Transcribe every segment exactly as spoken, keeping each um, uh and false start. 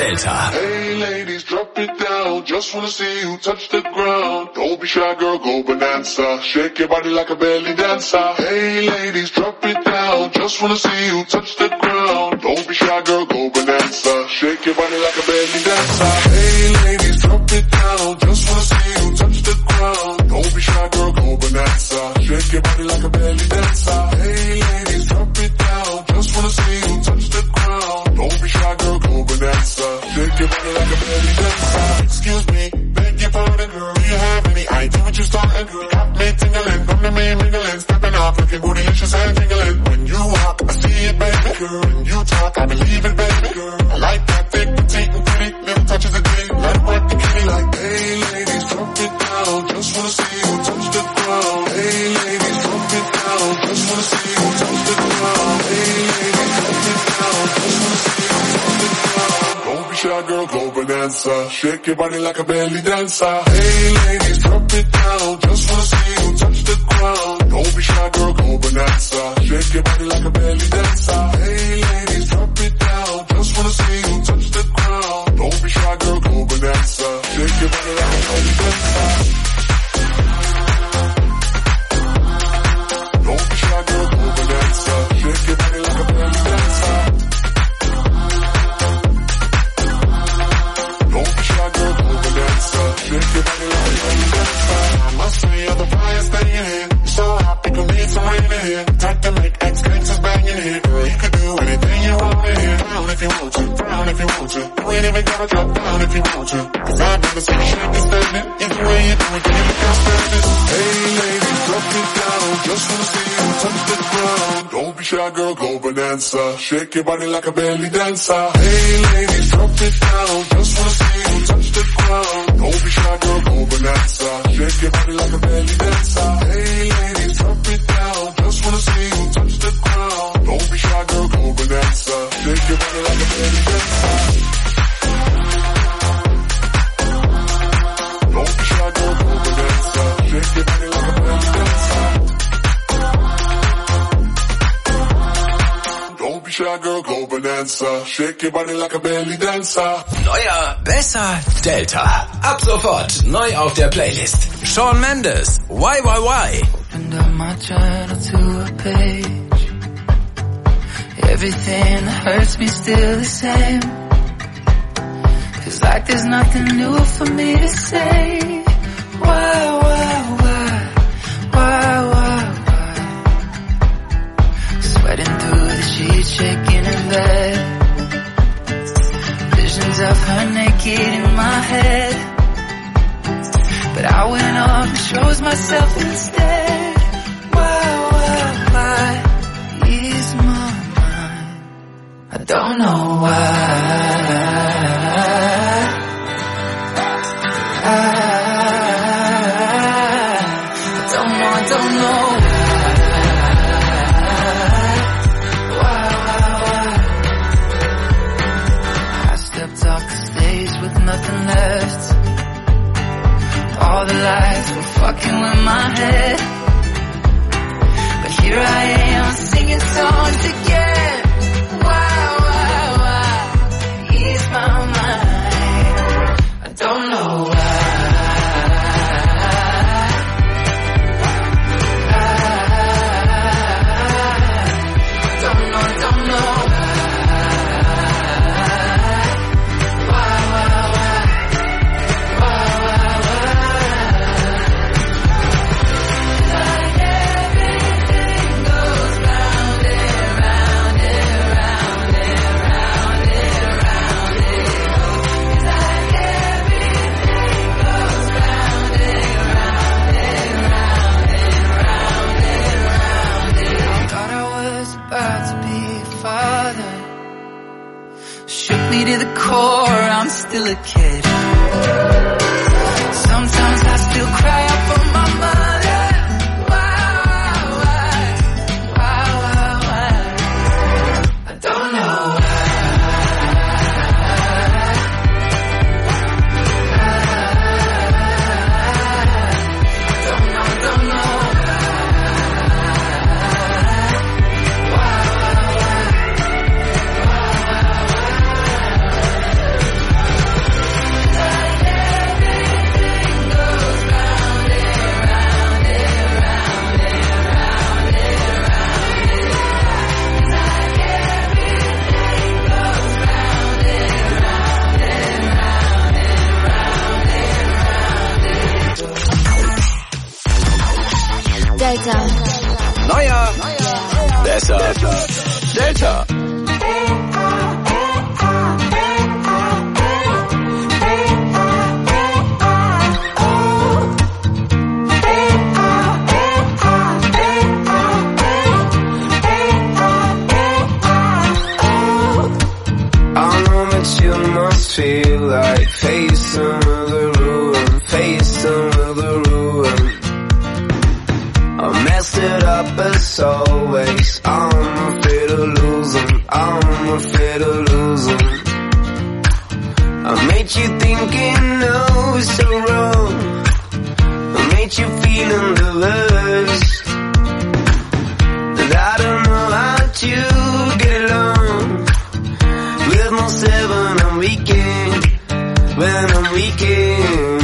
Delta. Hey ladies, drop it down. Just wanna see you touch the ground. Don't be shy, girl, go bonanza. Shake your body like a belly dancer. Hey ladies, drop it down. Just wanna see you touch the ground. Don't be shy, girl, go bonanza. Shake your body like a belly dancer. Hey ladies, drop it down. Just wanna see you touch the ground. Don't be shy, girl, go bonanza. Shake your body like a belly dancer. Hey ladies, drop it down. Just wanna see you touch the ground. Don't be shy, girl, go bonanza. Shake your body like a belly dancer. Excuse me, beg your pardon, girl. Do you have any idea what you're starting, girl? Got me tingling, from the main mingling, stepping off, looking bootylicious and tingling. When you walk, I see it, baby, girl. When you talk, I believe it, baby, girl. I like that thick, petite, and pretty, little touches of ditty. Let it work the kitty like, hey ladies, drop it down. Just wanna see you touch the ground. Hey ladies, drop it down. Just wanna see you touch the ground. Hey ladies, drop it down. Just wanna see you touch the ground. Don't be shy, girl, go bonanza. Shake your body like a belly dancer. Hey ladies, drop it down. Just wanna see you touch the ground. Don't be shy, girl, go bonanza. Shake your body like a belly dancer. Hey ladies, drop it down. Just wanna see you touch the ground. Don't be shy, girl, go bonanza. Shake your body like a belly dancer. Don't be shy, girl, go bonanza. Shake your body like a belly dancer. Don't be shy, girl, go bonanza. Shake your body like a belly dancer. I must say you're the brightest thing in here. You're so hot, we gon' need some rain in here. Type to make ex-gangsters bang in here. Girl, you could do anything you want in here. Down if you want to, down if you want to. You ain't even gotta drop down if you want to. Cause I've never seen you shake and stand it. Either way you do it, you look outstanding. Hey ladies, drop it down. Just wanna see you touch the ground. Don't be shy, girl, go bonanza. Shake your body like a belly dancer. Hey ladies, drop it down. Just wanna see you touch the ground. Don't be shy, girl, go bonanza. Shake your body like a belly dancer. Hey ladies, drop it down. Just wanna see you touch the ground. Don't be shy, girl, go bonanza. Shake your body like a belly dancer. Don't be shy, girl, go bonanza. Shake your body like a belly dancer. Don't be shy, girl, go bonanza. Shake your body like a belly dancer. Neuer, besser, Delta. Ab sofort neu auf der Playlist. Shawn Mendes, Why Why Why. Opened up my journal to a page. Everything that hurts me still the same. Feels like there's nothing new for me to say. Why, why, why, why, why, why? Sweating through the sheets, shaking in bed. Visions of her naked in my head. But I went off and chose myself instead. Why, why, why? Ease my mind. I don't know why. I, I don't know, I don't know why. Why, why, why? I stepped off the stage with nothing left. All the lights were fucking with my head. But here I am singing songs again. Why, why, why? Ease my mind. I don't know why. I don't know, I don't know why. Why, why, why? Why, why, why? Like everything goes round and round and round and round and round and like everything goes round and round and round and round and round and thought I was about to be a father. Shook me to the core, I'm still a kid. Sometimes I still cry out for my mother. Why, why, why, why, why? I don't know why. I don't know, I don't know why. Why, why, why? Delta. Neuer, besser, Delta. You must feel like facing the ruin, facing the ruin. I messed it up as always. I'm afraid of losing, I'm afraid of losing. I made you thinking, no, it's so wrong. I made you feeling the worst. And I don't know how to get along with myself when I'm weekend, when I'm weekend.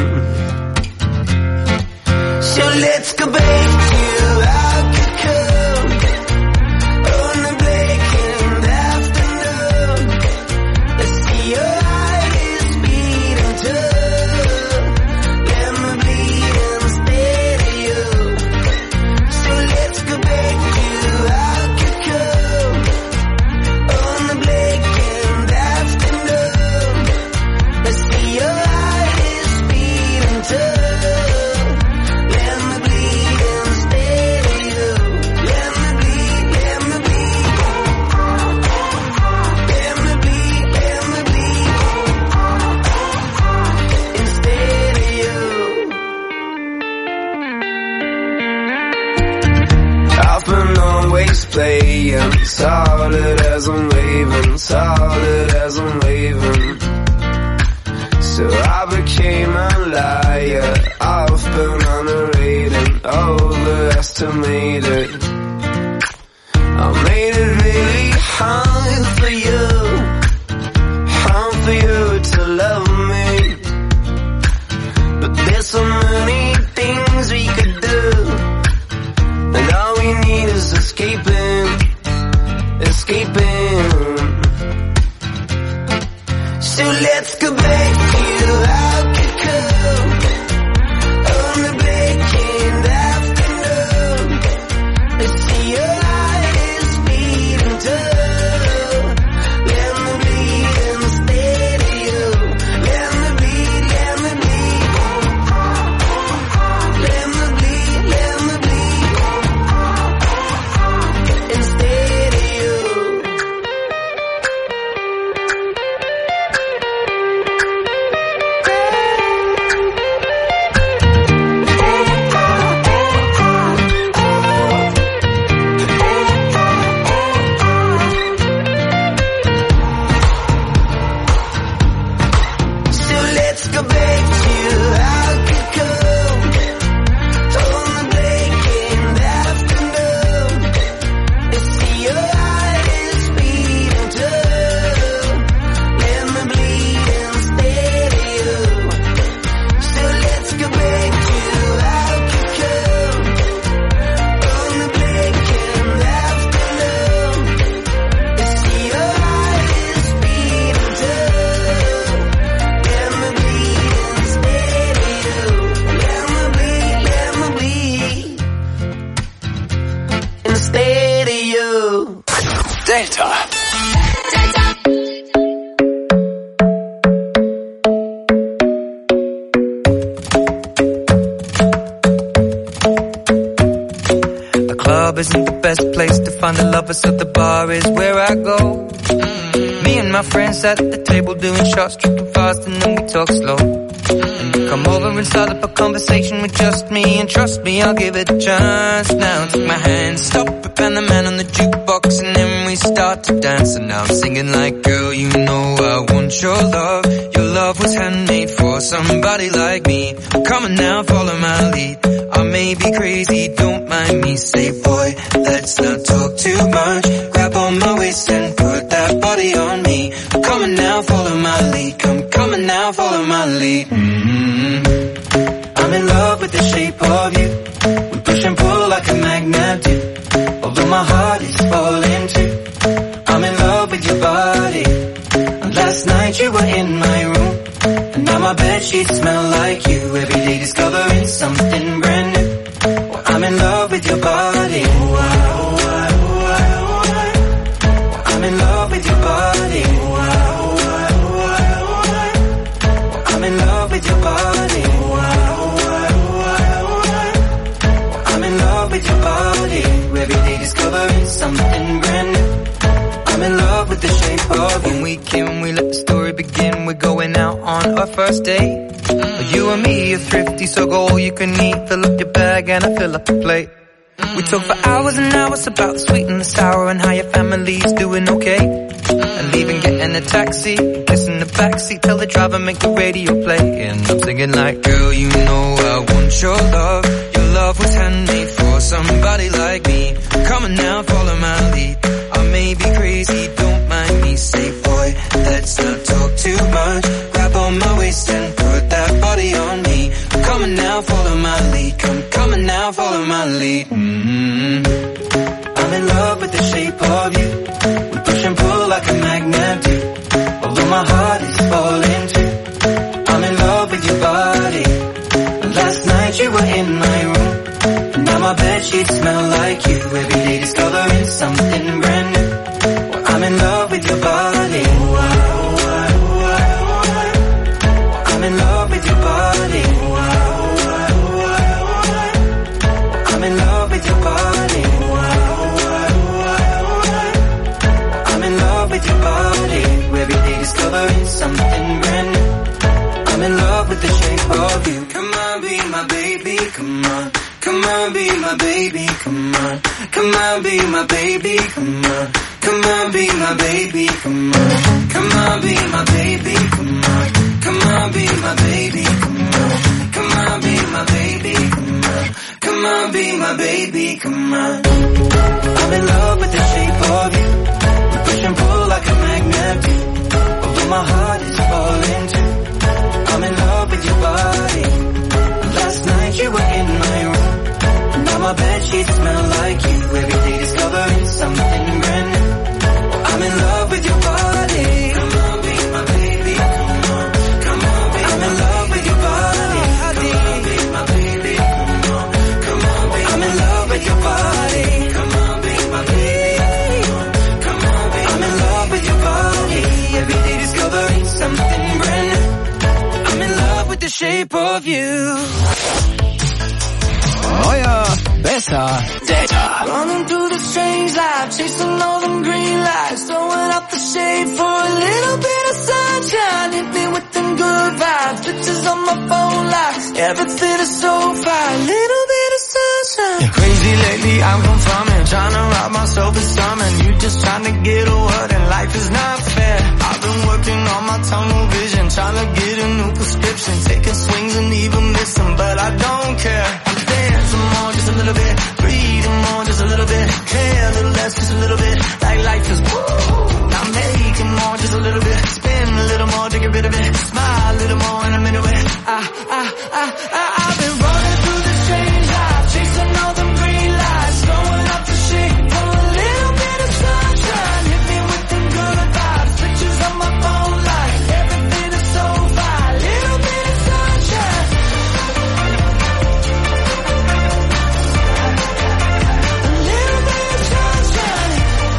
So let's go back to Alcatraz on the blackened afternoon. Let's see your eyes beating too. Let me bleed instead of you. So let's go back to Alcatraz on the blackened afternoon. Let's see your eyes beating too. Playing solid as I'm waving, solid as I'm waving. So I became a liar. I've been underrated, overestimated. I made it really hard for you, hard for you to love me. But there's so many things we could do, and all we need is escaping, escaping. So let's go back to Alcatraz on the blackened afternoon. Let's see your eyes beating too. Let me bleed instead of you. Let me bleed, let me bleed. Let me bleed, let me bleed instead of you. So let's go back to Alcatraz on the blackened afternoon. Let's see your eyes beating too. Let me bleed instead of you. So let's go back to Alcatraz on the blackened afternoon. Let's see your eyes beating too. Let me bleed instead of you. Let me bleed, let me bleed instead of you. Delta. The club isn't the best place to find a lover, so the bar is where I go. Me and my friends at the table doing shots, tripping fast, and then we talk slow. And you come over and start up a conversation with just me, and trust me, I'll give it a chance. Now take my hand, stop it, and the man on the jukebox, and then we start to dance. And now I'm singing like, girl, you know I want your love. Your love was handmade for somebody like me. Come on now, follow my lead. I may be crazy, don't mind me. Say, boy, let's not talk too much. Grab on my waist and put that body on me. Come on now, follow my lead. Come, come on now, follow my lead. Mm-hmm. I'm in love with the shape of you. We push and pull like a magnet do. Although my heart is falling too. I'm in love with your body. And last night you were in my room, and now my bedsheets smell like you. Every day discovering something brand new. Well, I'm in love with your body. of you. When we came, we let the story begin. We're going out on our first date. Mm. You and me are thrifty, so go all you can eat. Fill up your bag and I fill up the plate. Mm. We talk for hours and hours about the sweet and the sour and how your family's doing okay. Mm. And even getting a taxi, kissing the backseat, tell the driver make the radio play. And I'm singing like, girl, you know I want your love. Your love was handmade for somebody like me. Come on now, follow my lead. I may be crazy, don't mind me. Say, boy, let's not talk too much. Grab on my waist and put that body on me. Come on now, follow my lead. Come, come on now, follow my lead. Mm-hmm. I'm in love with the shape of you. We push and pull like a magnet do. Although my heart is falling too. I'm in love with your body. Last night you were in my room. And now my bedsheets smell like you. Every day discovering something brand new. Well, I'm in love with your body. I'm in love with your body. I'm in love with your body. I'm in love with your body. Every day discovering something brand new. I'm in love with the shape of you. Come on, be my baby, come on. Come on, be my baby, come on. Come on, be my baby, come on. Come on, be my baby, come on. Come on, be my baby, come on. Come on, be my baby, come on. Come on, be my baby, come on. Come on, be my baby, come on. I'm in love with the shape of you. We push and pull like a magnet do. Although my heart is falling too. I'm in love with your body. Last night you were in my room. Now my bedsheets smell like you. Every day discovering something brand new. I'm in love with your body. Come on, be my baby. Come on, come on, be I'm in love with your body. Come on, be my baby. Come on, come on, be I'm in love with your body. Come on, be my baby. Come on, be I'm in love with your body. Every day discovering something brand new. I'm in love with the shape of you. Neuer, besser, Delta. Running through the strange life, chasing all them green lights, throwing up the shade for a little bit of sunshine. Hit me with them good vibes, pictures on my phone like everything is so fine. Little bit of sunshine. You're crazy lately, I'm confirming, trying to rob myself of something. You just trying to get a word and life is not fair. I've been working on my tunnel vision, trying to get a new prescription, taking swings and even missing, but I don't care. I'm dancing more, just a little bit, breathing more, just a little bit, care a little less, just a little bit, like life is woo. I'm making more, just a little bit, spin a little more to get rid of it, smile a little more and I'm into it. I, I, I, I, I've been running through the strange life, chasing all them green lights, throwing up the shade for a little bit of sunshine. Hit me with them good vibes, pictures on my phone like everything is so fine. Little bit of sunshine. A little bit of sunshine.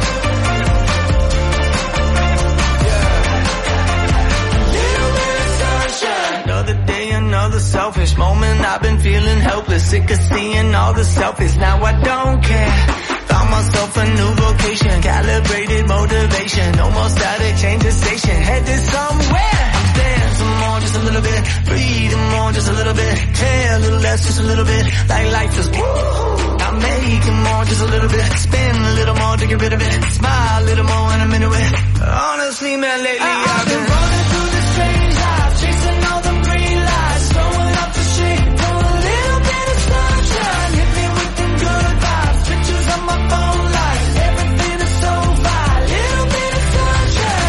Little bit of sunshine. Another day, another selfish moment. I've been feeling helpless, sick of seeing all the selfies. Now I don't care. Found myself a new vocation, calibrated motivation. No more static, change the station, headed somewhere. I'm dancing more, just a little bit, breathing more, just a little bit, care a little less, just a little bit, like life is woo. I'm making more, just a little bit, spin a little more to get rid of it, smile a little more and I'm into it. Honestly, man, lately I, I've been running through the strange life, chasing all them green lights, throwing up the shade for a little bit of sunshine. Hit me with them good vibes, pictures on my phone like everything is so fine. Little bit of sunshine.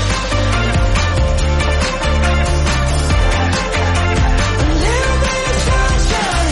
A little bit of sunshine.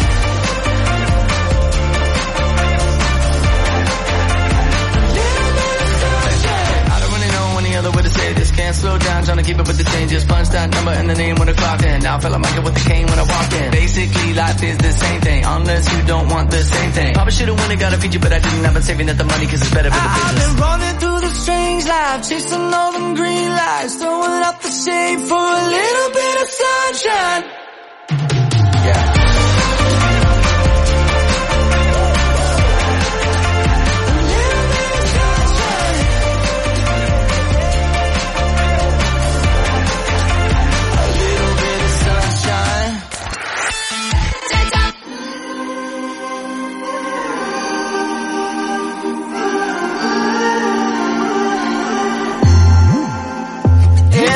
A little bit of sunshine. I don't really know any other way to say this. Can't slow down, trying to keep up with the changes. Punch that number in the name when I clocked in. Now I feel like Michael with the cane when I walked in. Basically, life is the same thing, unless you don't want the same thing. Probably should've won and got a feature, but I didn't. I've been saving up the money cause it's better for the I've business. been running through the strange life, chasing all them green lights, throwing up the shade for a little bit of sunshine. Yeah. A little bit of sunshine.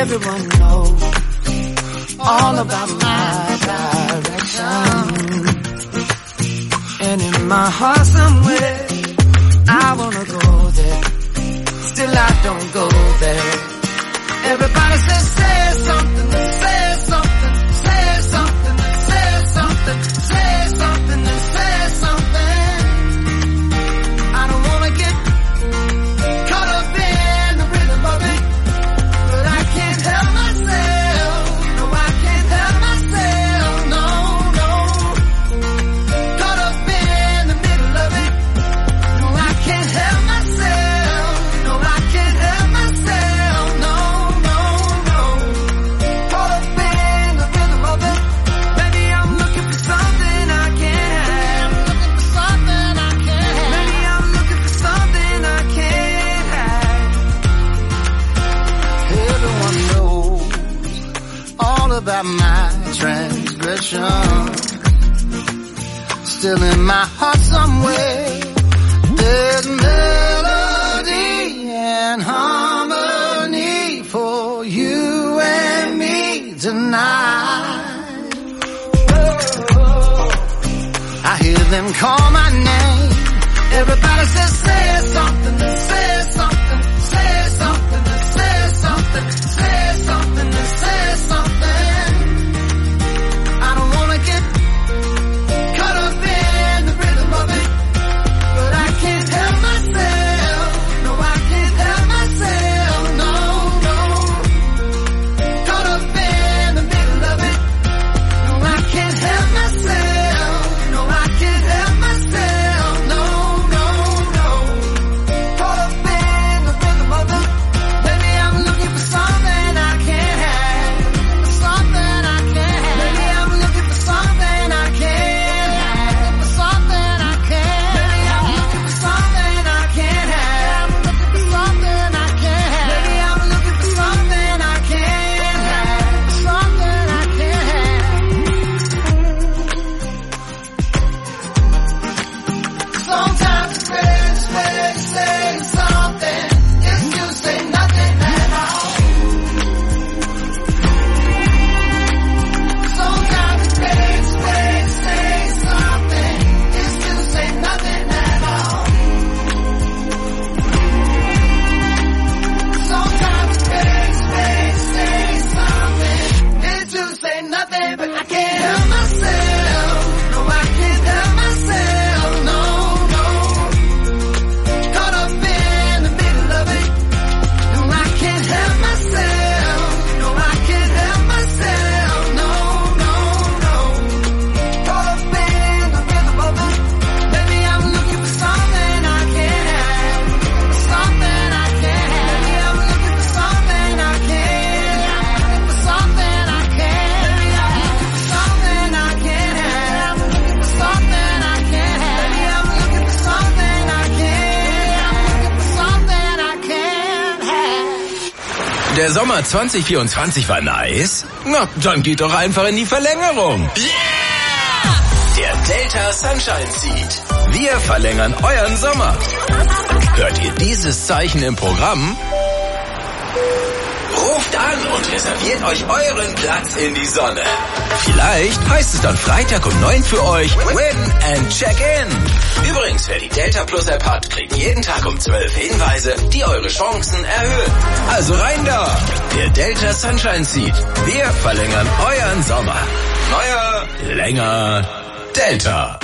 Everyone knows all about my direction. And in my heart somewhere, I wanna go there. Still I don't go there. Everybody says, say something, say something, say something, say something, say something, and say something. I don't wanna get caught up in the rhythm of it, but I can't help myself. No, I can't help myself. No, no. Caught up in the middle of it. No, I can't help myself. No, I can't help myself. No, no, no. Caught up in the rhythm of it. Maybe I'm looking for something I can't have. Looking for something I can't have. Maybe I'm looking for something I can't have. Everyone knows all about my transgression. Still in my heart somewhere, there's melody and harmony for you and me tonight. Oh, I hear them call my name. Everybody says, say something, say something, say something, say something, say something, say something. I don't wanna get caught up in the rhythm of it, but I can't help myself. No, I can't help myself. No, no. Caught up in the middle of it. No, I can't help myself. No, I can't help myself. No, no, no. Caught up in the rhythm of it. Maybe I'm looking for something I can't have. Something I can't have. Maybe I'm looking for something I can't have. For something I can't. Maybe I'm looking for something I can't have. Looking for something I can't have. Maybe I'm looking for something I can't have. Something I can't have. Sometimes it's best way to say something is to say nothing at all. Sometimes the best way to say something is to say nothing at all. Sometimes the best way to say something is to say nothing, but I can't help myself. No, I can't help myself. No, no. Caught up in the middle of it. No, I can't help myself. No, I can't help myself. No, no, no. Caught up in the rhythm of it. Maybe I'm looking for something I can't have. Something I can't have. Maybe I'm looking for something I can't have. For something I can't. Maybe I'm looking for something I can't have. Looking for something I can't have. Maybe I'm looking for something I can't have. Looking for something I can't have. Der Sommer zwanzig vierundzwanzig war nice? Na, dann geht doch einfach in die Verlängerung. Der Delta Sunshine Seed. Wir verlängern euren Sommer. Hört ihr dieses Zeichen im Programm? Ruft an und reserviert euch euren Platz in die Sonne. Vielleicht heißt es dann Freitag um neun für euch Win and Check In. Übrigens, wer die Delta Plus App hat, kriegt jeden Tag um zwölf Hinweise, die eure Chancen erhöhen. Also rein da! Der Delta Sunshine Seed. Wir verlängern euren Sommer. Neuer, länger, Delta.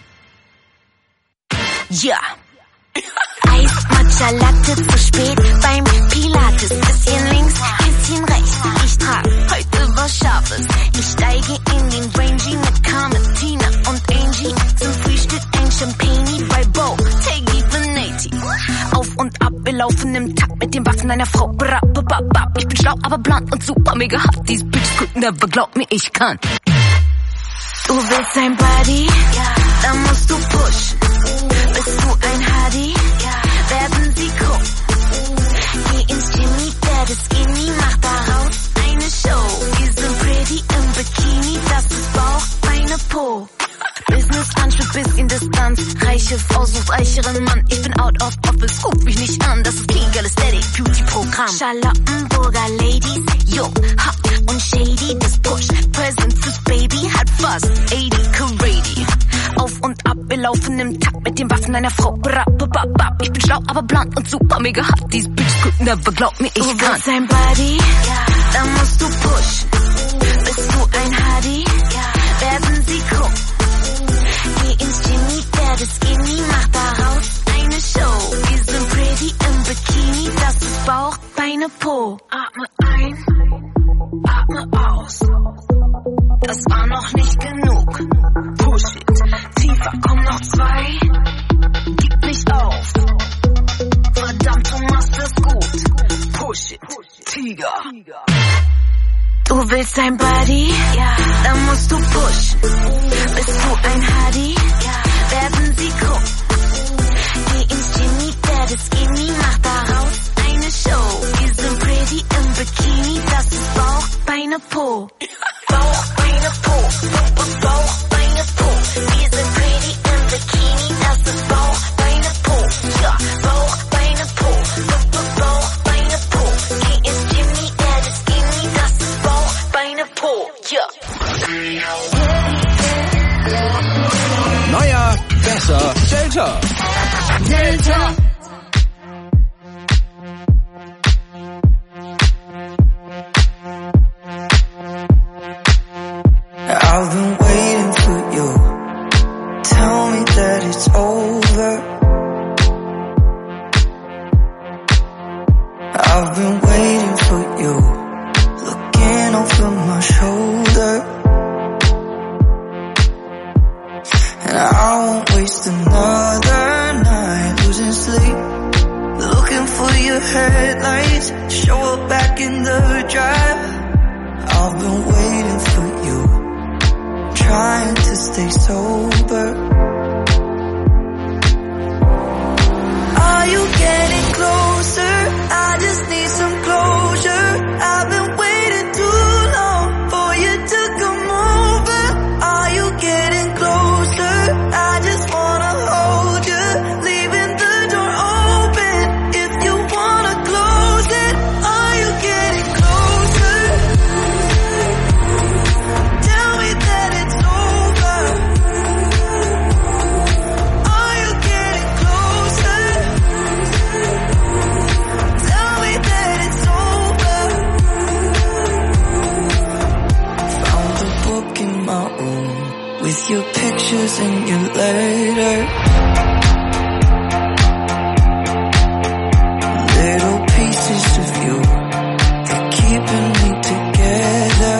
Ja. Eis, Matcha, Latte, zu spät beim Pilates. Bisschen links, bisschen rechts. Ich trag heute was Scharfes. Ich steige in den Rangy mit Carmen, Tina und Angie. Zum Frühstück ein Champagne bei Bo, Teggy, Venati. Auf und ab, wir laufen im Takt mit den Waffen einer Frau. Bra, ba, ba, ba. Ich bin schlau, aber blond und super mega hot. These bitches could never, glaub mir, ich kann. Du willst ein Buddy? Ja. Dann musst du pushen. Bist du ein Hardy? Ja. Werden sie gucken. Geh ins Jimmy, werde skinny, mach daraus eine Show. Wir sind pretty im Bikini, das ist Bauch, Beine, Po. Business Anschluss, bisschen Distanz. Reiche Frau sucht reicheren Mann. Ich bin out of office, ruf mich nicht an. Das ist King Girl Aesthetic, Beauty Programm. Charlottenburger Ladies, jung, hot und shady. Das Push, Present fürs Baby hat fast achtzig Karady. Auf und ab, wir laufen im Takt mit den Waffen einer Frau. Bra, ba, ba, ba. Ich bin schlau, aber blond und super mega hot. These bitches could never, glaub mir, ich du kann. willst ein Buddy, dann musst du pushen. Bist du ein Huddy, werden sie krumm. Geh ins Genie, werde skinny, mach daraus eine Show. Wir sind pretty im Bikini, das ist Bauch, Beine, Po. Atme ein, atme aus. Das war noch nicht genug. Push it, tiefer, komm noch zwei. Gib nicht auf. Verdammt, du machst es gut. Push it, Tiger. Du willst ein Buddy? Ja. Dann musst du pushen. Bist du ein Huddy? Ja. Werden sie krumm. Geh ins Genie, werde skinny, mach daraus eine Show. Wir sind pretty im Bikini, das ist Bauch, Beine, Po. Bauch, Beine, Po. Bauch, Beine, Po. Wir sind pretty im Bikini, das ist Bauch, Beine, Po. Ja, Bauch, Beine, Po. Bauch, Beine, Po. Geh ins Genie, werde skinny, das ist Bauch, Beine, Po. Ja. Neuer, besser, Delta. Delta. I've been waiting for you. Tell me that it's over. I've been waiting for you. Looking over my shoulder. And I won't waste another night losing sleep. Looking for your headlights. Show up back in the drive. I've been waiting for you. Trying to stay sober. Are you getting closer? I just need some closure. I've been waiting too long for you to come over. Are you getting closer? I just wanna hold you, leaving the door open. If you wanna close it, are you getting closer? Tell me that it's over. Are you getting closer? Tell me that it's over. Found the book in my room with your pictures and your letters. Little pieces of you, they're keeping me together.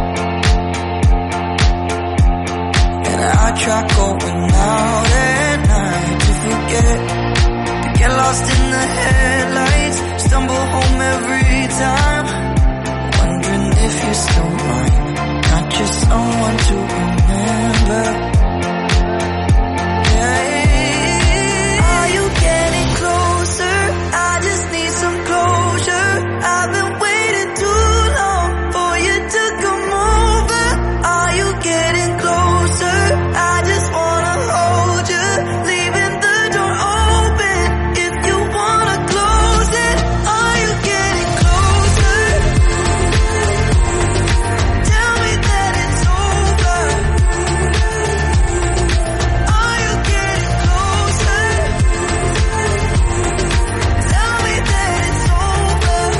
And I try going out at night to forget, to get lost in the headlights, stumble home every time, wondering if you're still mine, not just someone to remember. Yeah. Are you getting closer? I just need some closure. I've been waiting too long for you to come over. Are you getting closer? I just wanna hold you, leaving the door open. If you wanna close it, are you getting closer? Tell me that it's over. Are you getting closer? Tell me that it's over.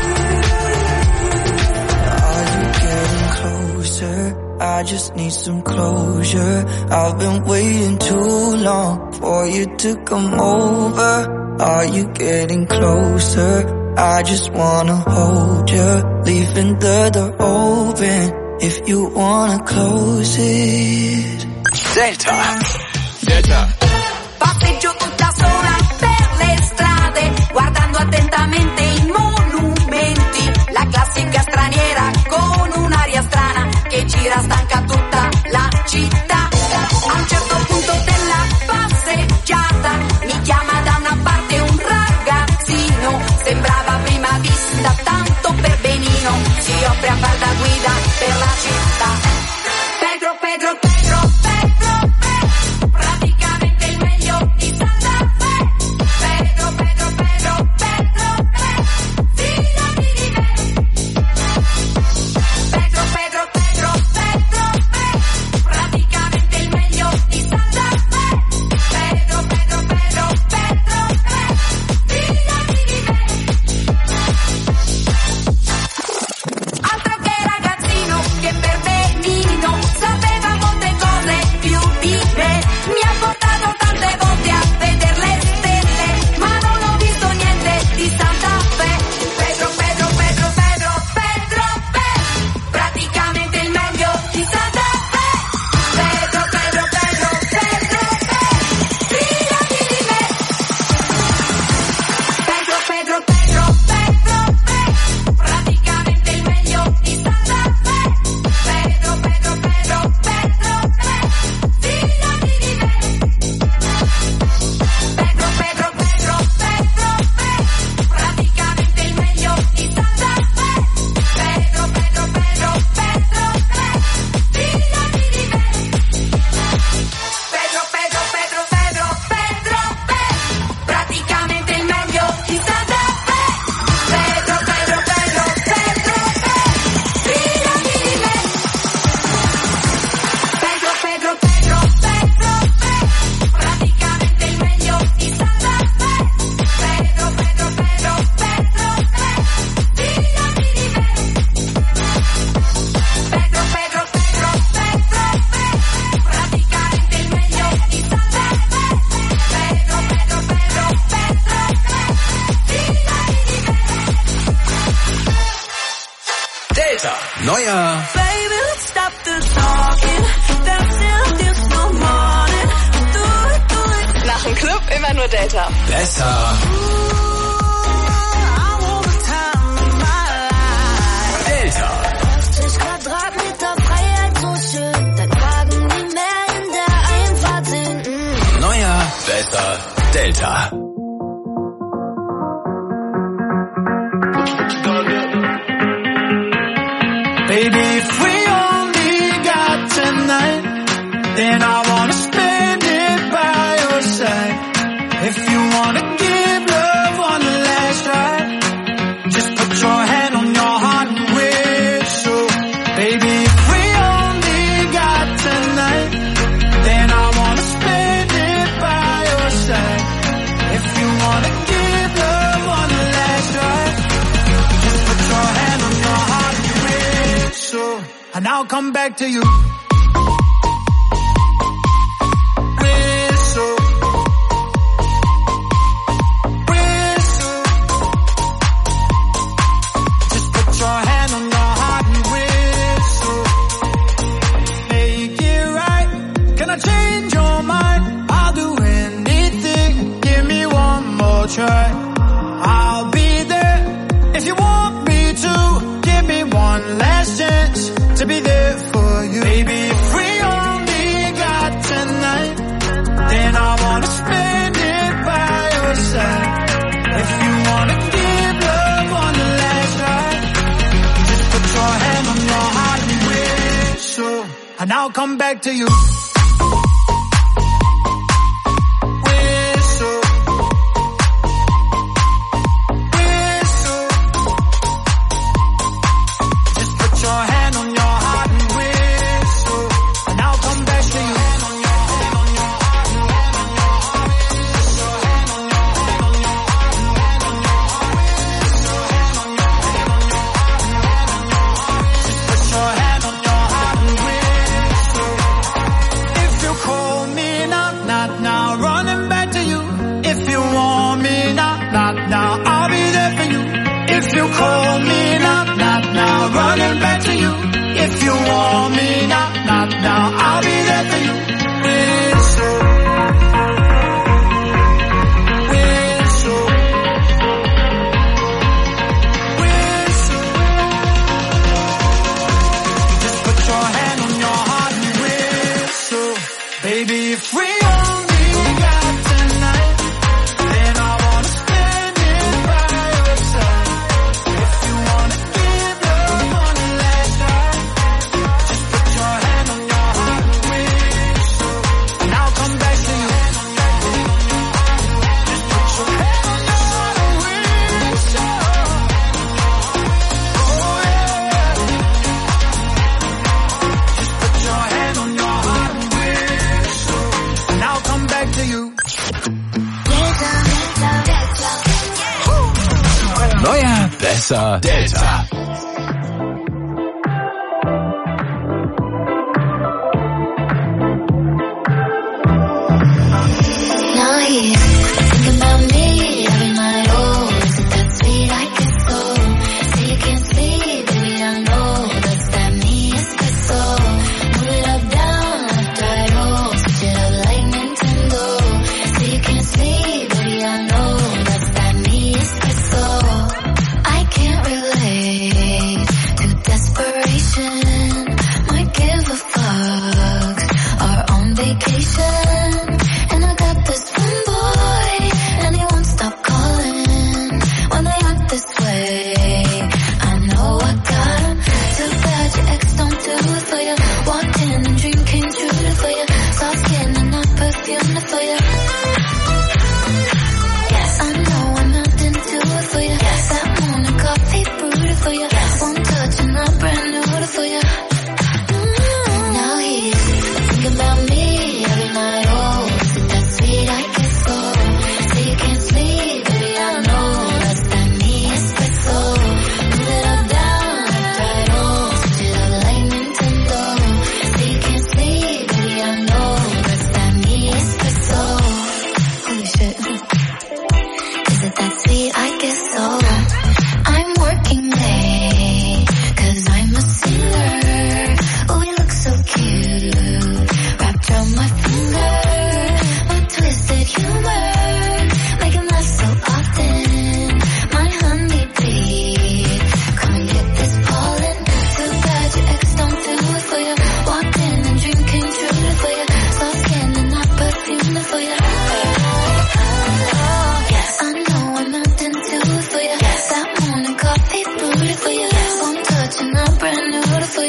Are you getting closer? I just need some closure. I've been waiting too long for you to come over. Are you getting closer? I just wanna hold you, leaving the door open. If you wanna close it. Delta. Delta. Passeggio tutta sola per le strade, guardando attentamente i monumenti. La classica straniera con un'aria strana che gira stanca tutta la città. A un certo punto della passeggiata mi chiama da una parte un ragazzino. Sembrava a prima vista tanto per benino. Si offre a far da guida per la città. Pedro, Pedro, Pedro, Pedro, Pedro, praticamente il meglio di Santa Fe. Pedro, Pedro, Pedro, Pedro, Pedro, Delta. Neuer Baby, let's stop the talking. That's till this no morning. Do it, do it. Nach dem Club immer nur Delta. besser. Delta. achtzig Quadratmeter Freiheit, so schön. Dein Wagen wie Meer in der Einfahrt hinten. Neuer, besser, Delta. Baby, if we only got tonight, then I wanna spend it by your side. If you wanna give love one last try, just put your hand on your heart and whistle. Baby, if we only got tonight, then I wanna spend it by your side. If you wanna give love one last try, just put your hand on your heart and whistle, and I'll come back to you. Whistle, whistle. Just put your hand on your heart and whistle. Make it right. Can I change your mind? I'll do anything. Give me one more try. I'll be there if you want me to. Give me one last chance to be there for you. Baby, if we only got tonight, then I wanna spend it by your side. If you wanna give love one last try, just put your hand on your heart and whistle, and I'll come back to you. Whistle, whistle. Just put your hand on your heart and whistle, and I'll come back to you. Put your hand on your heart and whistle. If you call me now, not now, running back to you. If you want me now, not now, I'll be there for you. If you call me now, not now, running back to you. If you want me now, not now, I'll be there for you. Whistle, whistle, whistle. Just put your hand on your heart and whistle. Baby, if we only got tonight, then I wanna spend it by your side. If you wanna give love one last try, just put your hand on your heart and whistle, and I'll come back to you. Just put your hand on your heart and whistle. Oh yeah. Just put your hand on your heart and whistle, and I'll come back to you. Neuer, besser, Delta. Now he's thinking about me every night. Oh, is it that sweet I get so? Say you can't sleep, baby, I know that's that me espresso. Move it up, down, left, right, oh, switch it up like Nintendo. Say you can't sleep, baby, I know that's that me espresso. I can't relate to desperation. Might give a fuck. Our own vacation. And I got this one boy, and he won't stop calling when they act this way. I know I got him. Too bad your ex don't do it for you. Walked in and dream came true for you. Soft skin and not perfume for you. Yes, I know I'm not into it for you. Yes, that morning coffee brewed for you. Yes, one touch and I'm brand new for you. Mm, now he's thinking about me every night. Oh, is it that sweet I get so? Say you can't sleep, baby, I know that's that me espresso. Move it up, down, left, right, oh, switch it up like Nintendo. Say you can't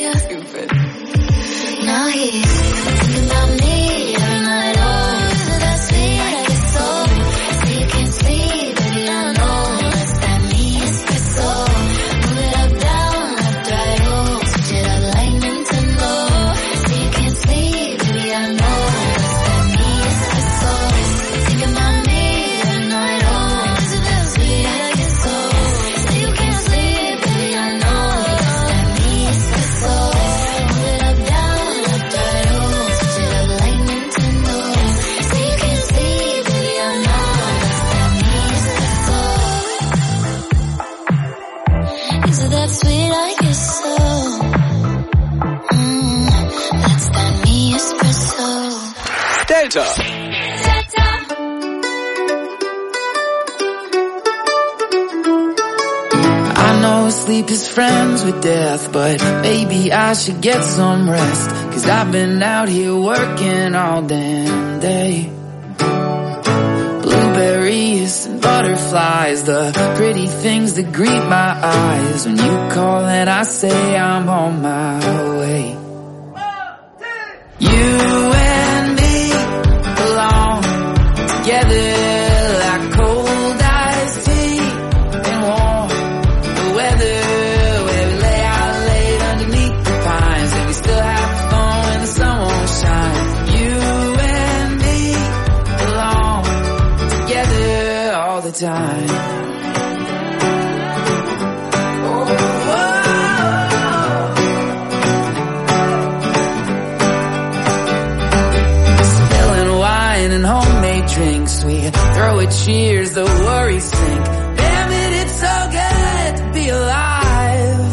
you're stupid. Now he's thinking about me every night. Oh, is it that sweet? I get so. So you can't sleep, baby, I know. That's that me espresso. Move it up, down, left, right, oh. Switch it up like Nintendo. So you can't sleep, baby, I know. That's that me espresso. Thinking about me every night. Oh, is it that sweet? I get so. So you can't sleep, baby, I know. That's that me espresso. Move it up, down, left, right, oh. Switch it up like Nintendo. So you can't sleep, baby, I know. That's that me espresso. Is it that sweet? I guess so. Mm, that's that me espresso. Delta. I know sleep is friends with death, but maybe I should get some rest. Cause I've been out here working all damn day. Blueberries and butterflies, the pretty things that greet my eyes. When you call and I say I'm on my way. You and me belong together like cold iced tea and warm weather, where we lay out late underneath the pines, and we still have fun when the sun won't shine. You and me belong together all the time. Oh, spilling wine and homemade drinks, we throw a cheers, the worries sink. Damn it, it's so good to be alive.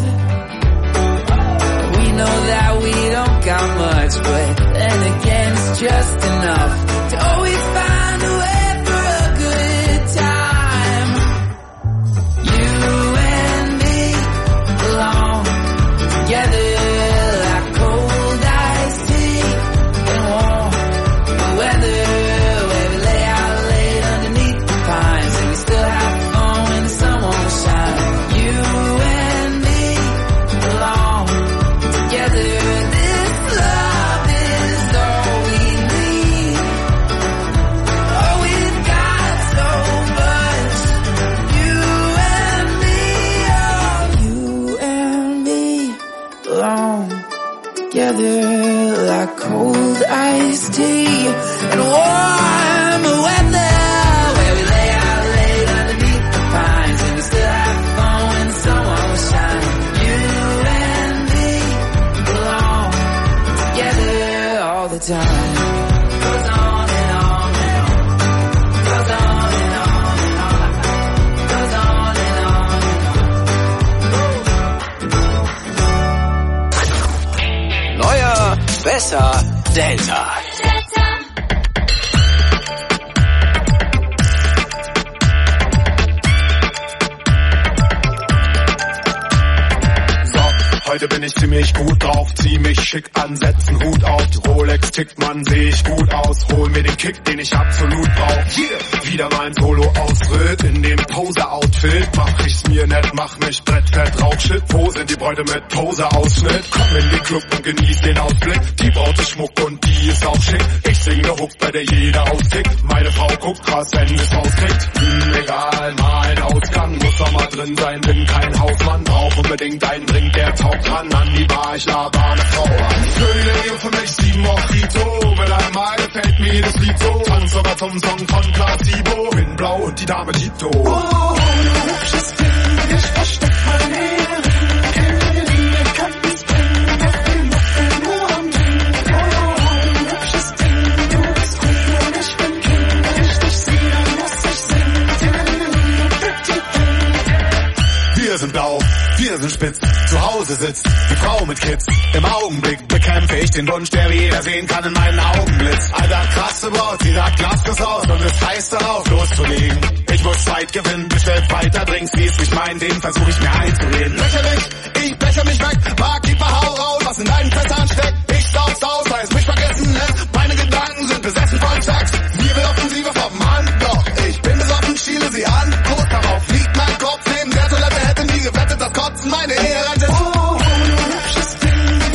We know that we don't got much, but then again it's just enough to always find a way for a good time. You and me belong together like cold iced tea and warm weather, where we lay out late underneath the pines, and we still have fun when the sun won't shine. You and me belong together. This love is all we need. Oh, we've got so much. You and me, oh, you and me belong together like cold iced tea and warm weather, where we lay out late underneath the pines, and we still have fun when the sun won't shine. You and me belong together all the time. Goes on and on and on. Goes on and on and on. Goes on and on and on. Neuer, besser, Delta. Heute bin ich ziemlich gut drauf, zieh mich schick an, setz einen Hut auf. Die Rolex tickt, man, seh ich gut aus. Hol mir den Kick, den ich absolut brauch. Yeah. Wieder mein Solo-Auftritt in dem Poser-Outfit. Mach ich's mir nett, mach mich brettfett, Rauchshit. Wo sind die Bräute mit Poser-Ausschnitt? Komm in den Club und genieß den Ausblick. Die Braut ist Schmuck und die ist auch schick. Ich sing ne Hook, bei der jeder austickt. Meine Frau guckt krass, wenn sie's rauskriegt. Hm, egal, mein Ausgang muss doch mal drin sein. Bin kein Hausmann, brauch unbedingt einen Drink, der taugt ran an die Bar, ich laber eine Frau an. Schöne für mich, sieben Mojito. Mit einmal gefällt mir das Lied so. Tanz sogar zum Song von Placebo. Bin blau und die Dame Tito. Oh, oh, du hübsches Ding, ich versteck mein Leben. Keine Liebe kann nichts bringen. Ich bin noch nur am Ding. Oh, oh, du hübsches Ding, du bist Queen und ich bin King. Wenn ich dich sehe, dann muss ich singen. Wir sind blau, wir sind spitz. Zu Hause sitzt die Frau mit Kids. Im Augenblick bekämpfe ich den Wunsch, der wie jeder sehen kann in meinen Augenblitz. Alter, krasse Braut, sie sagt Glas raus und es heißt darauf loszulegen. Ich muss Zeit gewinnen, bestell weiter Drinks, wie es nicht meint, den versuche ich mir einzureden. Lächerlich, ich becher mich weg, Barkeeper, hau raus, was in deinen Fässern steckt. Ich saug's aus, weil es mich vergessen lässt. Meine Gedanken sind besessen von Sex. Wir will Offensive vom Mann, doch ich bin besoffen, schiele sie an. Kurz darauf fliegt mein Kopf neben der Toilette, hätte nie gewettet, dass Kotzen meine Ehe rettet. Oh, du hübsches Ding,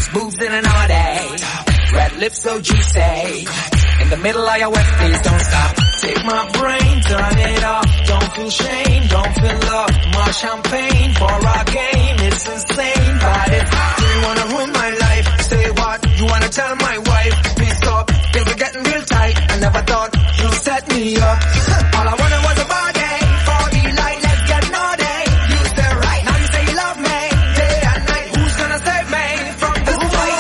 boobs in an all day. Red lips so juicy. In the middle of your wet, please don't stop. Take my brain, turn it off. Don't feel shame, don't feel love. More champagne for our game. It's insane, but it's do you wanna ruin my life? Say what? You wanna tell my wife? Please stop, things are getting real tight. I never thought you'd set me up. All I wanted was a body. For the light, let's get naughty. You said right, now you say you love me. Day and night, who's gonna save me from this fight?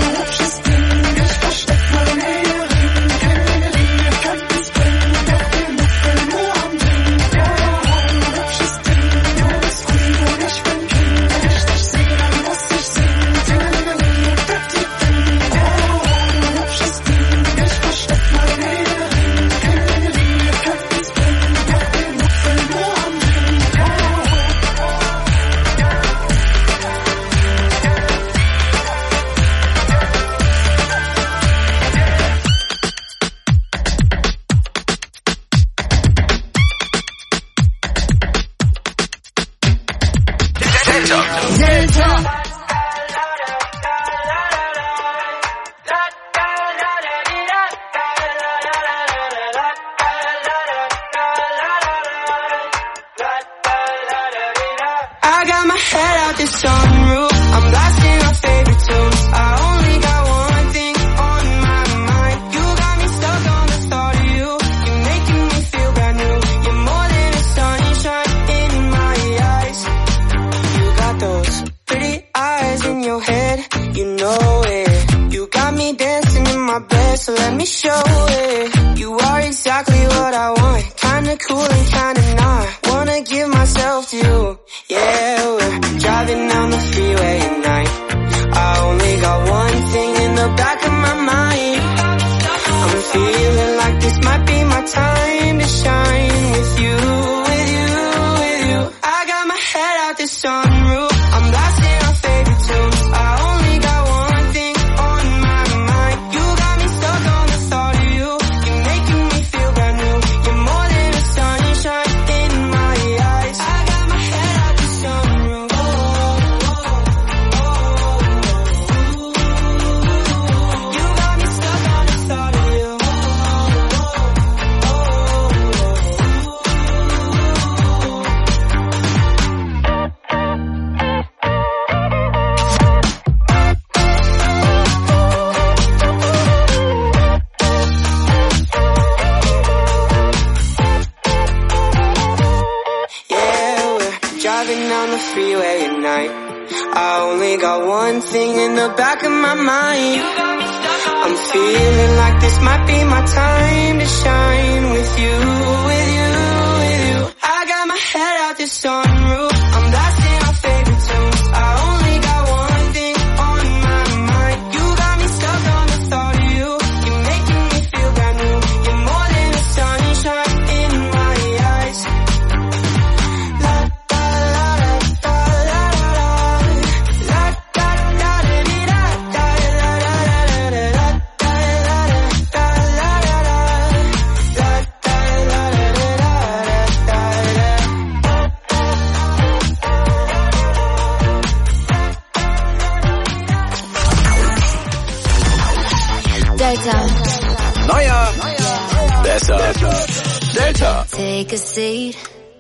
Take a seat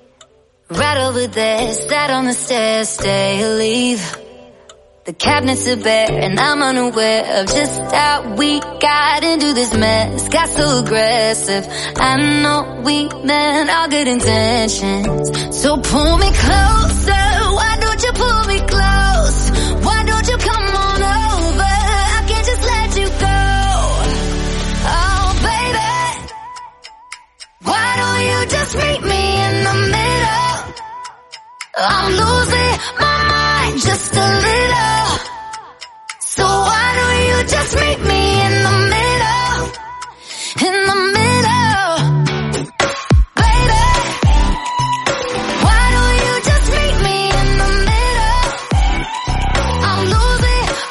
right over there, sat on the stairs, stay or leave. The cabinets are bare and I'm unaware of just how we got into this mess. Got so aggressive, I know we meant all good intentions. So pull me closer, why don't you pull me close? Why don't you come on over, I can't just let you go. Oh baby, why don't you just meet me in the middle? I'm losing my mind just a little. So why don't you just meet me in the middle? In the middle. Baby, why don't you just meet me in the middle? I'm losing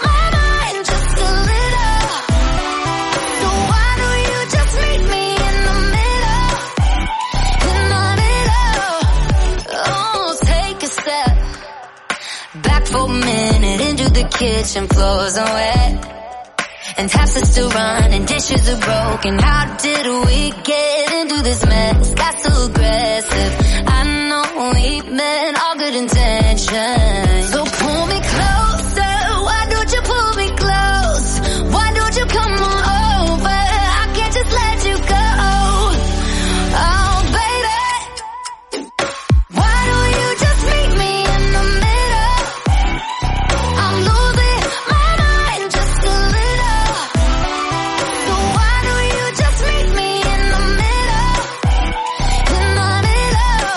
kitchen floors are wet. And taps are still running, dishes are broken. How did we get into this mess? Got so aggressive. I know we meant all good intentions. So pull me closer, why don't you pull me close? Why don't you come on over? I can't just let you go. Oh baby, why don't you just meet me in the middle? I'm losing my mind just a little. So why don't you just meet me in the middle? In the middle.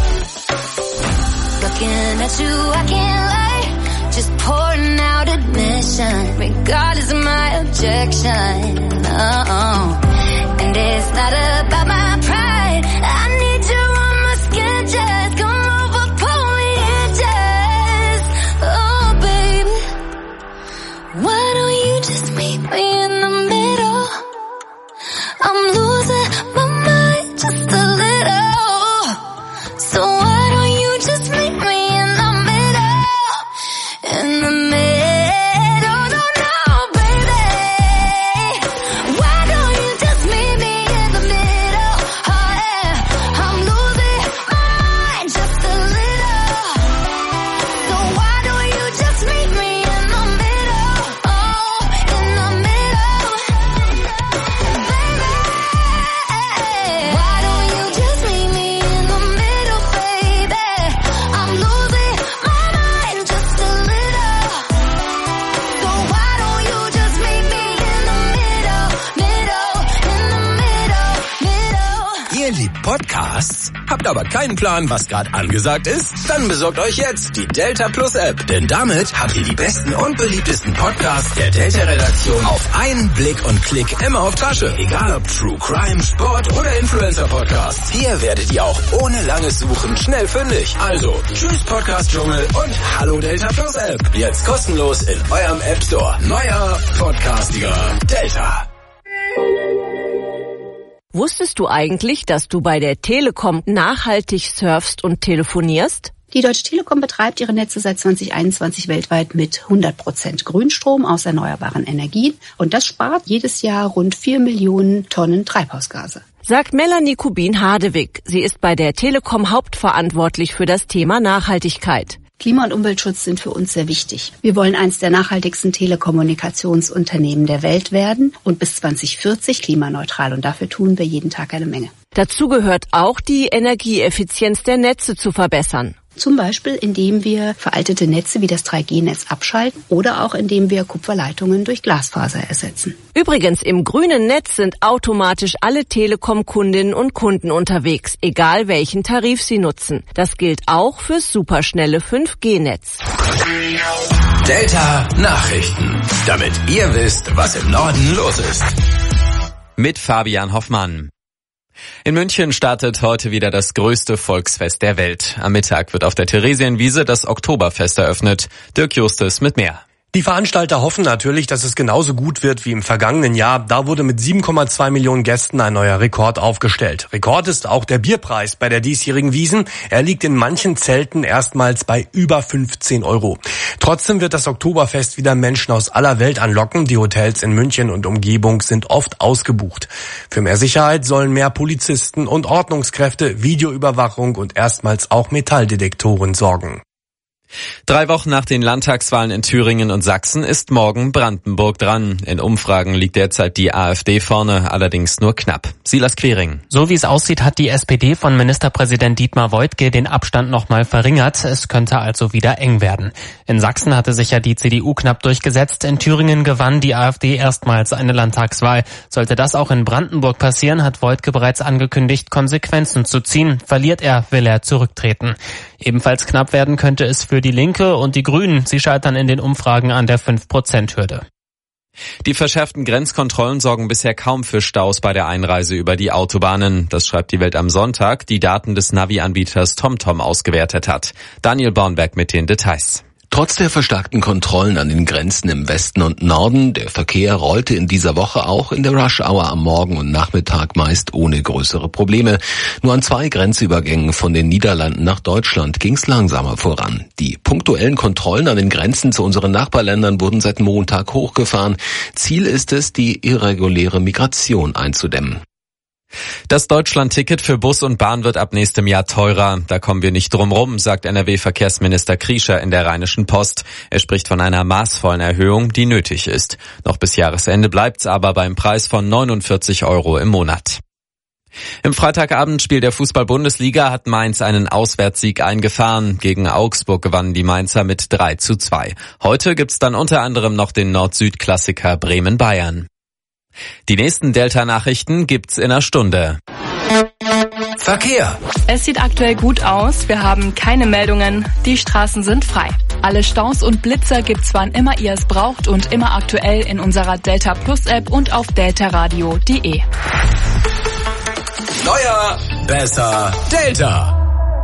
Looking at you, I can't lie. Just pouring out admission, regardless of my objection. Oh, and it's not about my pride. I need you on my skin, just come over, pull me in, just. Oh, baby, why don't you just meet me in the middle? I'm losing my mind just a little. So why don't you just meet me in the middle? In the middle, no, no, baby. Why don't you just meet me in the middle? Oh yeah, I'm losing my mind just a little. So why don't you just meet me in the middle? Oh, in the middle, baby. Why don't you just meet me in the middle, baby? I'm losing my mind just a little. So why don't you just meet me in the middle, middle, in the middle, middle. Ihr liebt Podcasts? Habt aber keinen Plan, was gerade angesagt ist? Dann besorgt euch jetzt die Delta Plus App. Denn damit habt ihr die besten und beliebtesten Podcasts der Delta-Redaktion auf einen Blick und Klick immer auf Tasche. Egal ob True Crime, Sport oder Influencer-Podcasts. Hier werdet ihr auch ohne langes Suchen schnell fündig. Also, tschüss Podcast-Dschungel und hallo Delta Plus App. Jetzt kostenlos in eurem App Store. Neuer Podcastiger Delta. Wusstest du eigentlich, dass du bei der Telekom nachhaltig surfst und telefonierst? Die Deutsche Telekom betreibt ihre Netze seit zwanzig einundzwanzig weltweit mit hundert Prozent Grünstrom aus erneuerbaren Energien. Und das spart jedes Jahr rund vier Millionen Tonnen Treibhausgase. Sagt Melanie Kubin-Hardewig. Sie ist bei der Telekom hauptverantwortlich für das Thema Nachhaltigkeit. Klima- und Umweltschutz sind für uns sehr wichtig. Wir wollen eines der nachhaltigsten Telekommunikationsunternehmen der Welt werden und bis zwanzig vierzig klimaneutral. Und dafür tun wir jeden Tag eine Menge. Dazu gehört auch, die Energieeffizienz der Netze zu verbessern. Zum Beispiel, indem wir veraltete Netze wie das drei G Netz abschalten oder auch indem wir Kupferleitungen durch Glasfaser ersetzen. Übrigens, im grünen Netz sind automatisch alle Telekom-Kundinnen und Kunden unterwegs, egal welchen Tarif sie nutzen. Das gilt auch fürs superschnelle fünf G Netz. Delta Nachrichten. Damit ihr wisst, was im Norden los ist. Mit Fabian Hoffmann. In München startet heute wieder das größte Volksfest der Welt. Am Mittag wird auf der Theresienwiese das Oktoberfest eröffnet. Dirk Justus mit mehr. Die Veranstalter hoffen natürlich, dass es genauso gut wird wie im vergangenen Jahr. Da wurde mit sieben Komma zwei Millionen Gästen ein neuer Rekord aufgestellt. Rekord ist auch der Bierpreis bei der diesjährigen Wiesn. Er liegt in manchen Zelten erstmals bei über fünfzehn Euro. Trotzdem wird das Oktoberfest wieder Menschen aus aller Welt anlocken. Die Hotels in München und Umgebung sind oft ausgebucht. Für mehr Sicherheit sollen mehr Polizisten und Ordnungskräfte, Videoüberwachung und erstmals auch Metalldetektoren sorgen. Drei Wochen nach den Landtagswahlen in Thüringen und Sachsen ist morgen Brandenburg dran. In Umfragen liegt derzeit die AfD vorne, allerdings nur knapp. Silas Quering. So wie es aussieht, hat die S P D von Ministerpräsident Dietmar Woidke den Abstand nochmal verringert. Es könnte also wieder eng werden. In Sachsen hatte sich ja die C D U knapp durchgesetzt. In Thüringen gewann die AfD erstmals eine Landtagswahl. Sollte das auch in Brandenburg passieren, hat Woidke bereits angekündigt, Konsequenzen zu ziehen. Verliert er, will er zurücktreten. Ebenfalls knapp werden könnte es für die Linke und die Grünen. Sie scheitern in den Umfragen an der fünf Prozent Hürde. Die verschärften Grenzkontrollen sorgen bisher kaum für Staus bei der Einreise über die Autobahnen. Das schreibt die Welt am Sonntag, die Daten des Navi-Anbieters TomTom ausgewertet hat. Daniel Bornberg mit den Details. Trotz der verstärkten Kontrollen an den Grenzen im Westen und Norden, der Verkehr rollte in dieser Woche auch in der Rush-Hour am Morgen und Nachmittag meist ohne größere Probleme. Nur an zwei Grenzübergängen von den Niederlanden nach Deutschland ging's langsamer voran. Die punktuellen Kontrollen an den Grenzen zu unseren Nachbarländern wurden seit Montag hochgefahren. Ziel ist es, die irreguläre Migration einzudämmen. Das Deutschland-Ticket für Bus und Bahn wird ab nächstem Jahr teurer. Da kommen wir nicht drum rum, sagt N R W-Verkehrsminister Kriescher in der Rheinischen Post. Er spricht von einer maßvollen Erhöhung, die nötig ist. Noch bis Jahresende bleibt's aber beim Preis von neunundvierzig Euro im Monat. Im Freitagabendspiel der Fußball-Bundesliga hat Mainz einen Auswärtssieg eingefahren. Gegen Augsburg gewannen die Mainzer mit drei zu zwei. Heute gibt's dann unter anderem noch den Nord-Süd-Klassiker Bremen-Bayern. Die nächsten Delta-Nachrichten gibt's in einer Stunde. Verkehr. Es sieht aktuell gut aus. Wir haben keine Meldungen. Die Straßen sind frei. Alle Staus und Blitzer gibt's wann immer ihr es braucht und immer aktuell in unserer Delta Plus App und auf deltaradio punkt de. Neuer, besser, Delta.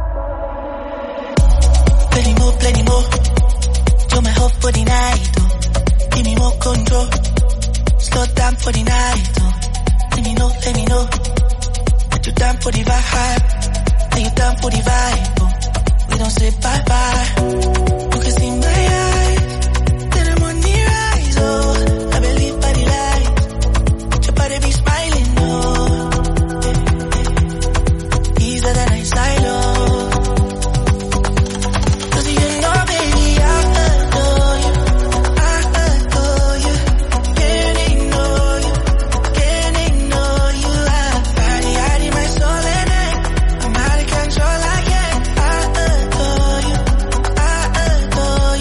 Plenty more, plenty more. Do my hope for the night. Oh. Give me more control. Slow down for the night, oh. Let me know, let me know that you're down for the vibe. Are you down for the vibe, oh. We don't say bye-bye. You can see my eyes, then I'm on the rise, oh. I believe by the light, your body be smiling, oh. Easier than I silo. Cause you know, baby, I adore you. I adore you. Control, I can't, I adore you, I adore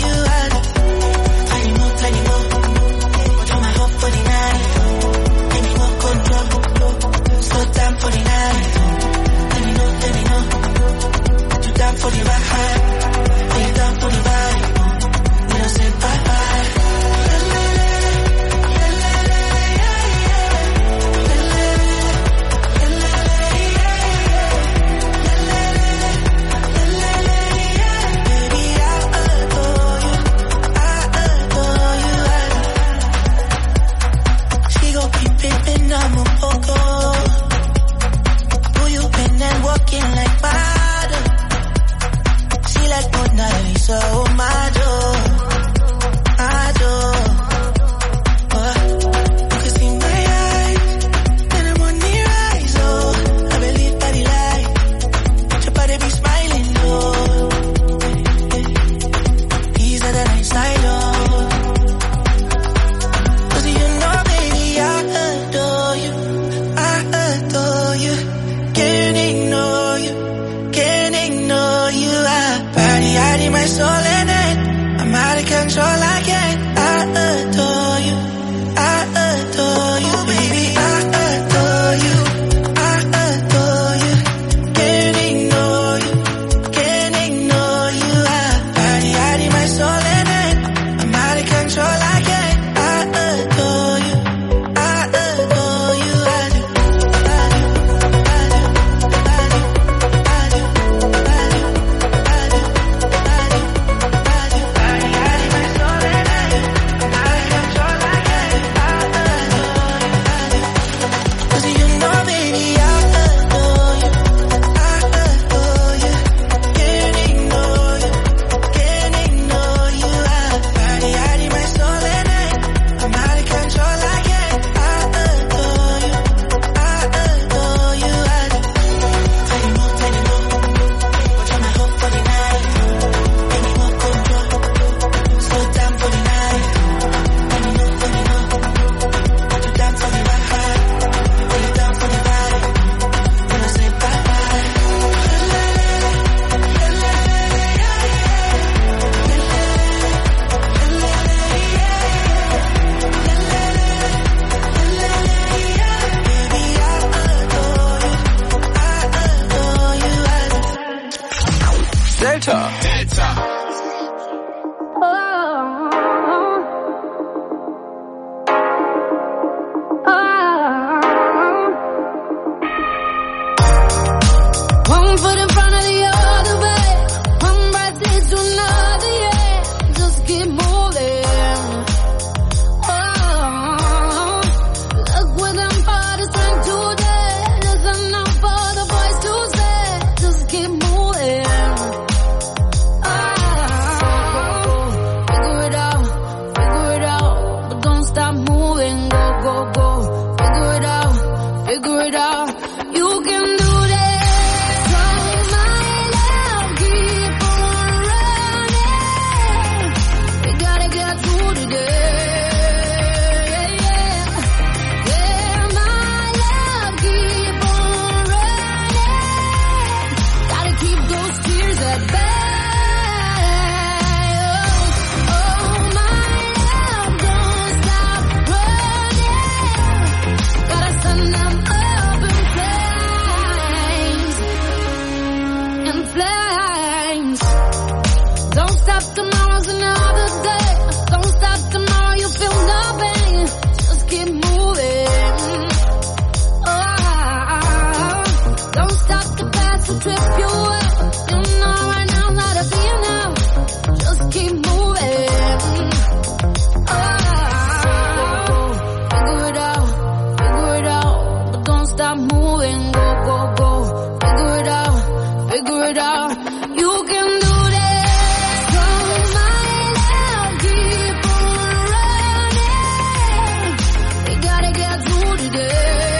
stop moving, go, go, go. Figure it out, figure it out. You can do this. Come, my love, keep on running. We gotta get through today.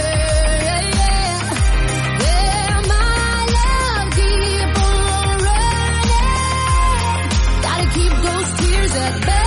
Yeah, my love, keep on running. Gotta keep those tears at bay.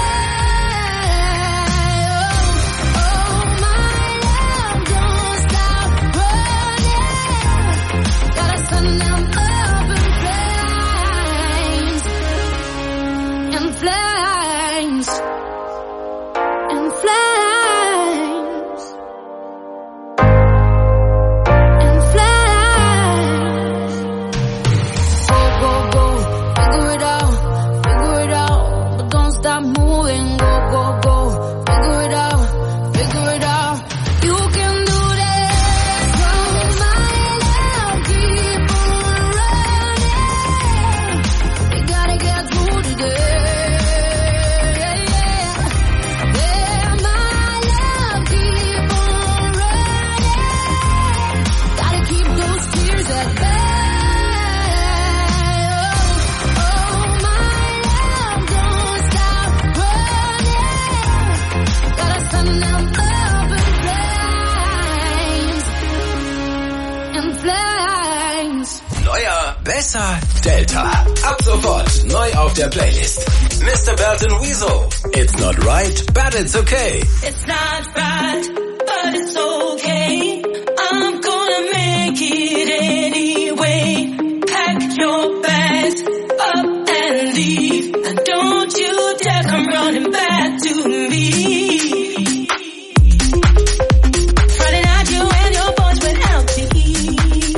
Besser Delta. Ab sofort neu auf der Playlist. Mister Belton Weasel. It's not right, but it's okay. It's not right, but it's okay. I'm gonna make it anyway. Pack your bags up and leave. And don't you dare come running back to me. Friday night you and your boys went out to eat.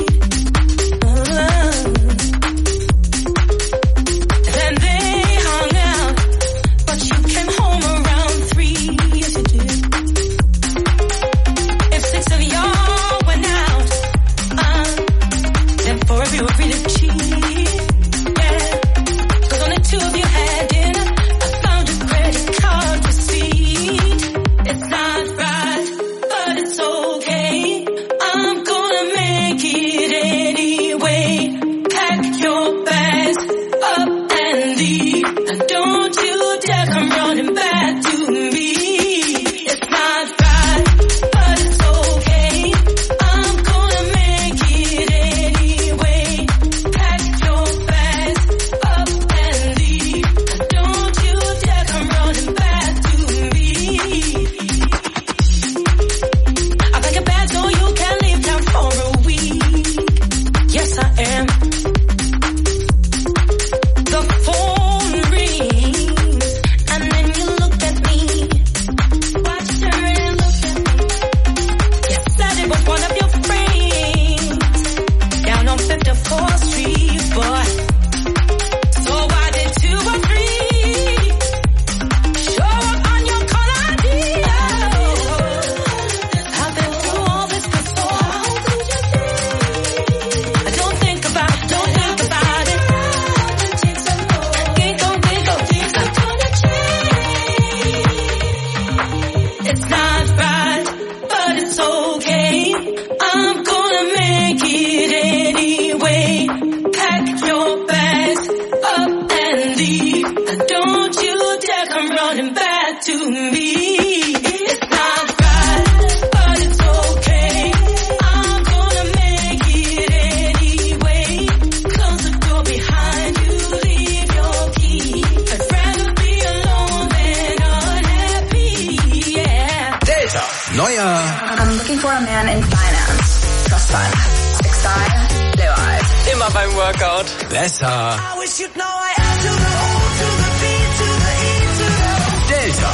I'm looking for a man in finance. Trust fund. Six five, blue eyes. Immer beim Workout. Besser. I wish you'd know I am to the O, to the B, to the E, to the Delta.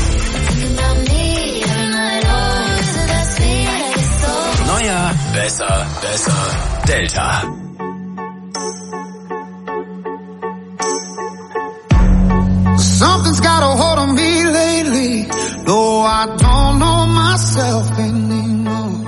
Neuer, besser, besser. Delta. Something's got a hold on me lately. No, I don't know myself anymore.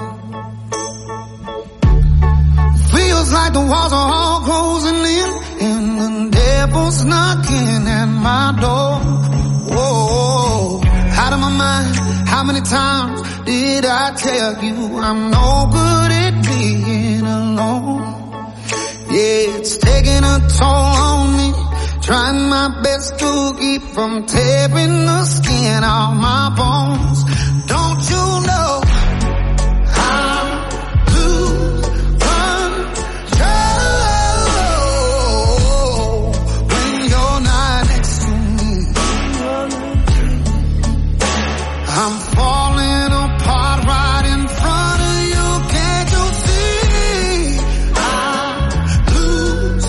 Feels like the walls are all closing in, and the devil's knocking at my door. Whoa, out of my mind, How many times did I tell you I'm no good at being alone? Yeah, it's taking a toll on me, trying my best to keep from tearing the skin off my bones. Don't you know I lose control when you're not next to me? I'm falling apart right in front of you. Can't you see? I lose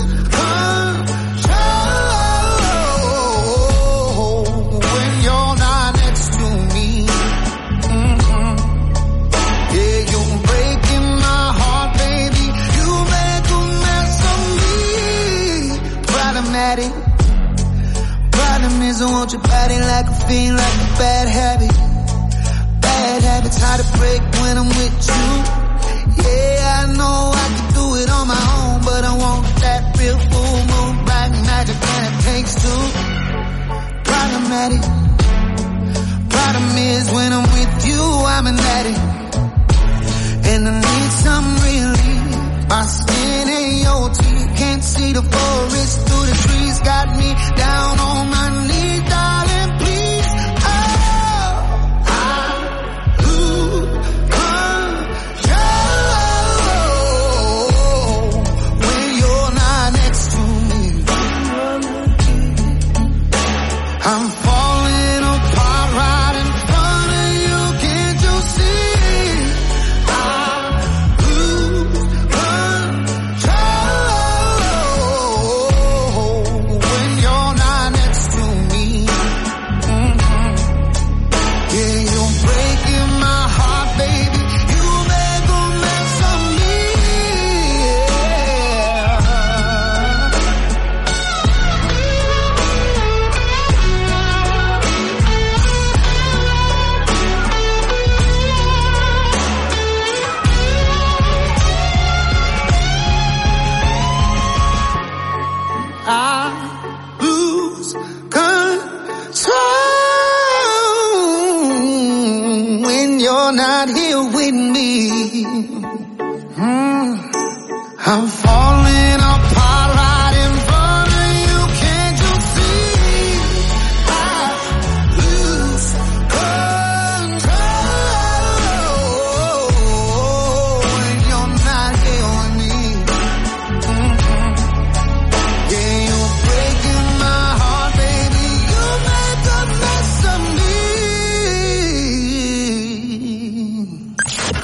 control when you're not next to me. Mm-hmm. Yeah, you're breaking my heart, baby. You make a mess of me. Problematic. Problem is I want your body like a fiend, like a bad habit. Bad habits hard to break when I'm with you. Yeah, I know I can do it on my own, but I want that real full moon, bright magic, and it takes two. Problematic. Problem is when I'm with you, I'm an addict, and I need some relief. My skin ain't your teeth, can't see the forest through the trees. Got me down on my knees, darling, please. Oh, I lose control when you're not next to me. I'm falling apart right in front of you. Can't you see? I lose control when you're not next to me. Mm-hmm. Yeah, you're breaking my heart, baby. You make a mess of me. I lose control when you're not here with me.